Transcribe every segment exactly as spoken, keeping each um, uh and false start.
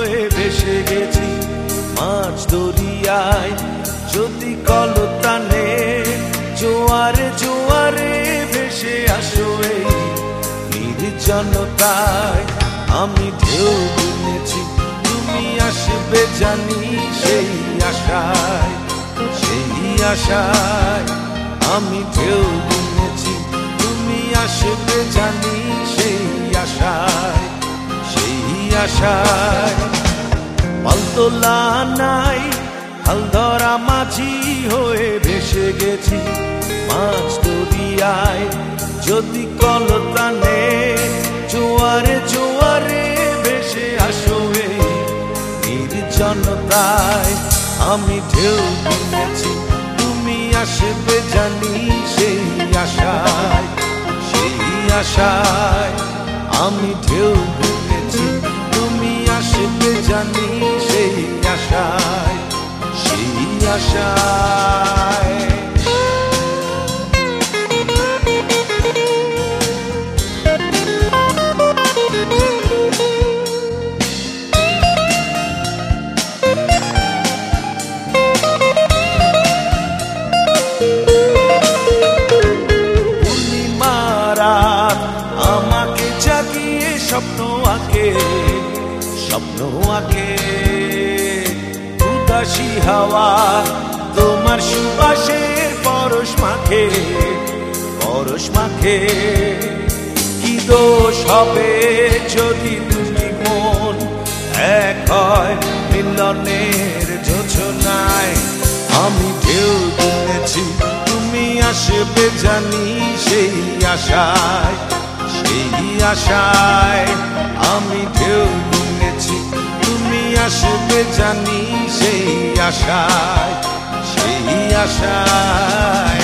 হয়ে ভেসে গেছি মাঝ দরিয়ায়, যদি কলতানে জোয়ারে জোয়ারে ভেসে আসো এই নির্জনতায়। আমি ঢেউ বুনেছি তুমি আসবে জানি সেই আশায়, সেই আশায় আমি ঢেউ বুনেছি তুমি আসবে জানি সেই আশায়, সেই আশায়। পালতোলা নাই হাল ধরা মাঝি হয়ে ভেসে গেছি মাঝ দরিয়ায়, যদি কলতানে জোয়ারে জোয়ারে ভেসে আসো এই নির্জনতায়। আমি ঢেউ বুনেছি তুমি আসবে জানি সেই আশায়, সেই আশায় আমি ঢেউ বুনেছি তুমি আসবে জানি সেই আশায়, সেই আশায়। আমাকে জাগিয়ে স্বপ্ন আঁকে, স্বপ্ন আঁকে উদাসী হাওয়া তোমার সুবাসের পরশ মাখে, পরশ মাখে। কি দোষ হবে যদি দুটি মন এক হয় মিলনের যোজনায়। আমি ঢেউ বুনেছি তুমি আসবে জানি সেই আশায়, সেই আশায় আমি ঢেউ বুনেছি তুমি আসবে জানি সেই আশায়, সেই আশায়।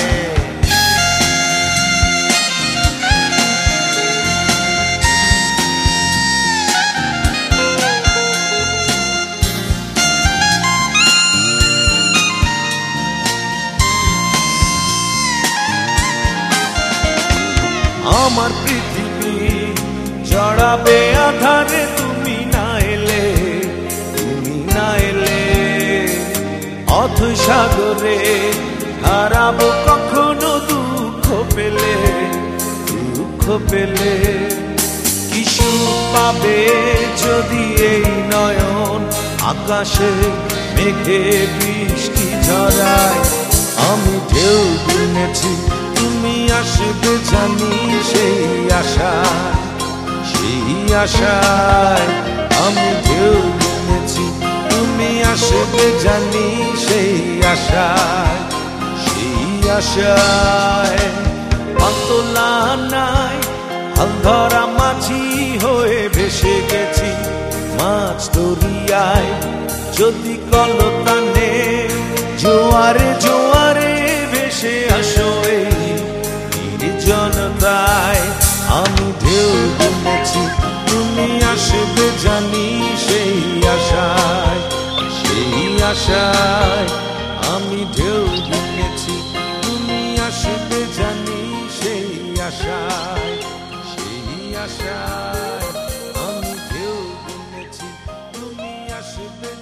আমার পৃথিবী জড়াবে আধারে তুমি না এলে, তুমি না এলে। অথৈ সাগরে হারাবো কখনো দুঃখ পেলে, দুঃখ পেলে। কি সুখ পাবে যদি এই নয়ন আকাশে মেঘে বৃষ্টি ঝরায়। আমি ঢেউ বুনেছি তুমি আসবে জানি সেই আশায়, সেই আশায় আমি ঢেউ বুনেছি তুমি আসবে জানি সেই আশায়, সেই আশায়। পালতোলা নাই হাল ধরা মাঝি হয়ে ভেসে গেছি মাঝ দরিয়ায়, যদি কলতানে জোয়ারে জোয়ারে ভেসে আসো এই নির্জনতায়। আমি ঢেউ বুনেছি তুমি আসবে জানি সেই আশায়, সেই আশায় আমি ঢেউ বুনেছি তুমি আসবে জানি সেই আশায়, সেই আশায় আমি ঢেউ বুনেছি তুমি আসবে